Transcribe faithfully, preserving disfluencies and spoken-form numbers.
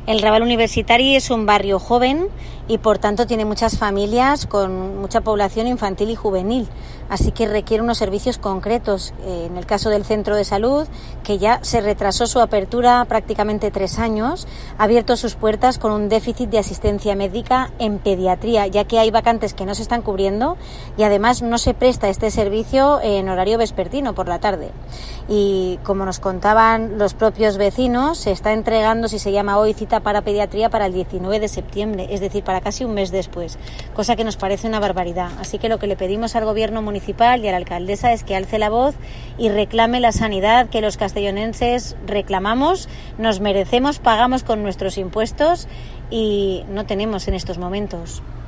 El Raval Universitari es un barrio joven y por tanto tiene muchas familias con mucha población infantil y juvenil, así que requiere unos servicios concretos. Eh, en el caso del centro de salud, que ya se retrasó su apertura prácticamente tres años, ha abierto sus puertas con un déficit de asistencia médica en pediatría, ya que hay vacantes que no se están cubriendo y además no se presta este servicio en horario vespertino por la tarde. Y como nos contaban los propios vecinos, se está entregando, si se llama hoy, cita para pediatría para el diecinueve de septiembre, es decir, para casi un mes después, cosa que nos parece una barbaridad. Así que lo que le pedimos al gobierno municipal y a la alcaldesa es que alce la voz y reclame la sanidad que los castellonenses reclamamos, nos merecemos, pagamos con nuestros impuestos y no tenemos en estos momentos.